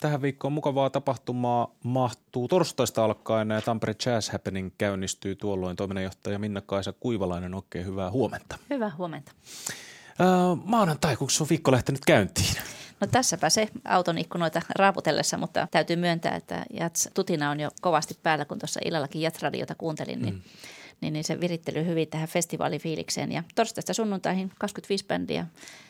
Tähän viikkoon mukavaa tapahtumaa mahtuu torstaista alkaen. Tampere Jazz Happening käynnistyy tuolloin. Toiminnanjohtaja Minna-Kaisa Kuivalainen, oikein hyvää huomenta. Hyvää huomenta. Maanantai, kun se on viikko lähtenyt käyntiin? No tässäpä se auton ikkunoita raaputellessa, mutta täytyy myöntää, että tutina on jo kovasti päällä, kun tuossa illallakin Jazz-radiota kuuntelin, niin se virittely hyvin tähän festivaalifiilikseen. Ja torstaista sunnuntaihin 25 bändiä,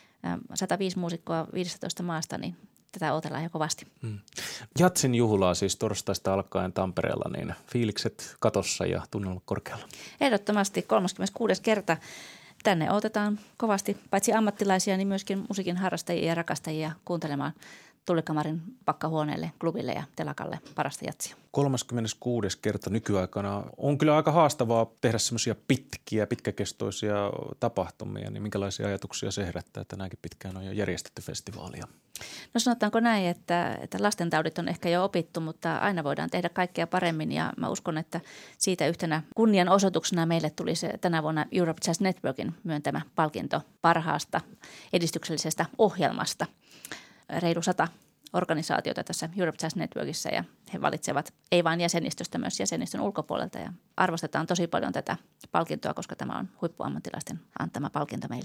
105 muusikkoa 15 maasta, niin tätä odotellaan jo kovasti. Jatsin juhlaa siis torstaista alkaen Tampereella, niin fiilikset katossa ja tunnelma korkealla. Ehdottomasti 36. kerta. Tänne otetaan kovasti paitsi ammattilaisia, niin myöskin musiikin harrastajia ja rakastajia kuuntelemaan Tullikamarin pakkahuoneelle, klubille ja telakalle parasta jatsia. 36. kerta nykyaikana on kyllä aika haastavaa tehdä semmoisia pitkäkestoisia tapahtumia. Niin minkälaisia ajatuksia se herättää, että näinkin pitkään on jo järjestetty festivaalia? No sanotaanko näin, että lastentaudit on ehkä jo opittu, mutta aina voidaan tehdä kaikkea paremmin ja mä uskon, että siitä yhtenä kunnianosoituksena meille tuli se tänä vuonna Europe Jazz Networkin myöntämä palkinto parhaasta edistyksellisestä ohjelmasta. Reilu 100 organisaatiota tässä Europe Jazz Networkissa ja he valitsevat ei vain jäsenistöstä, myös jäsenistön ulkopuolelta ja arvostetaan tosi paljon tätä palkintoa, koska tämä on huippuammattilaisten antama palkinto meille.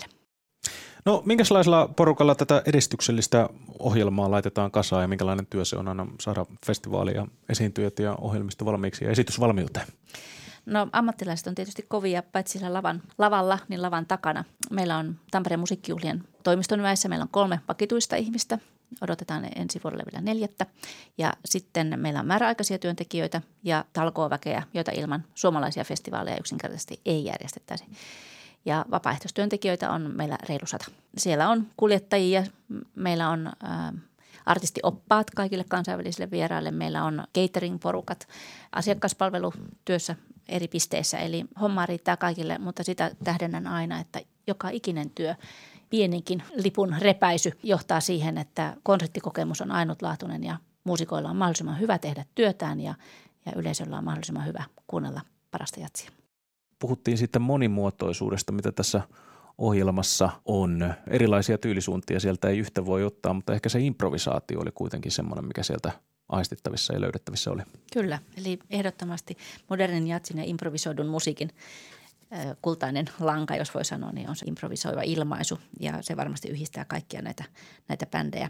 No minkälaisella porukalla tätä edistyksellistä ohjelmaa laitetaan kasaan ja minkälainen työ se on aina saada festivaalia, esiintyjät ja ohjelmisto valmiiksi ja esitysvalmiuteen? No ammattilaiset on tietysti kovia, paitsi siellä lavalla, niin lavan takana. Meillä on Tampereen musiikkijuhlien toimiston väessä, meillä on 3 vakituista ihmistä. Odotetaan ensi vuodelle vielä 4. Ja sitten meillä on määräaikaisia työntekijöitä ja talkooväkeä, joita ilman suomalaisia festivaaleja yksinkertaisesti ei järjestettäisi. Ja vapaaehtoistyöntekijöitä on meillä reilu 100. Siellä on kuljettajia, meillä on artistioppaat kaikille kansainvälisille vieraille. Meillä on catering-porukat, asiakaspalvelutyössä eri pisteissä. Eli hommaa riittää kaikille, mutta sitä tähdennän aina, että joka ikinen työ, pieninkin lipun repäisy johtaa siihen, että konserttikokemus on ainutlaatuinen ja muusikoilla on mahdollisimman hyvä tehdä työtään ja yleisöllä on mahdollisimman hyvä kuunnella parasta jatsia. Puhuttiin sitten monimuotoisuudesta, mitä tässä ohjelmassa on. Erilaisia tyylisuuntia sieltä ei yhtä voi ottaa, mutta ehkä se improvisaatio oli kuitenkin semmoinen, mikä sieltä aistittavissa ja löydettävissä oli. Kyllä, eli ehdottomasti modernin jatsin ja improvisoidun musiikin kultainen lanka, jos voi sanoa, niin on se improvisoiva ilmaisu ja se varmasti yhdistää kaikkia näitä bändejä.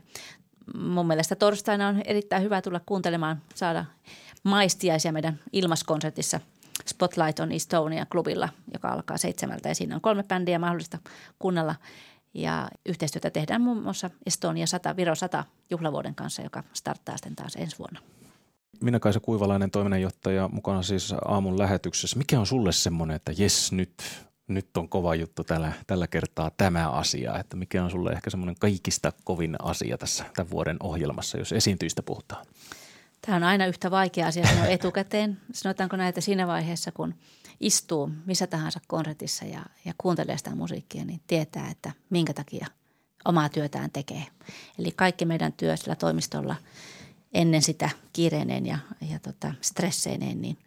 Mun mielestä torstaina on erittäin hyvä tulla kuuntelemaan, saada maistiaisia meidän ilmaskonsertissa Spotlight on Estonia-klubilla, joka alkaa 7 ja siinä on 3 bändiä mahdollista kuunnella. Ja yhteistyötä tehdään muun muassa Estonia 100, Viro 100 juhlavuoden kanssa, joka starttaa sitten taas ensi vuonna. Minna-Kaisa Kuivalainen, toiminnanjohtaja, mukana siis aamun lähetyksessä. Mikä on sulle semmoinen, että jes nyt on kova juttu tällä kertaa tämä asia, että mikä on sulle ehkä semmoinen kaikista kovin asia tässä tämän vuoden ohjelmassa, jos esiintyistä puhutaan? Tämä on aina yhtä vaikea asia sanoa etukäteen. Sanotaanko näitä siinä vaiheessa, kun istuu missä tahansa konsertissa ja kuuntelee sitä musiikkia, niin tietää, että minkä takia omaa työtään tekee. Eli kaikki meidän työ sillä toimistolla ennen sitä kiireineen ja stresseineen, niin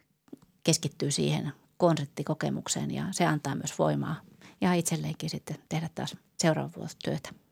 keskittyy siihen konserttikokemukseen ja se antaa myös voimaa ja itselleenkin sitten tehdä taas seuraava vuosi työtä.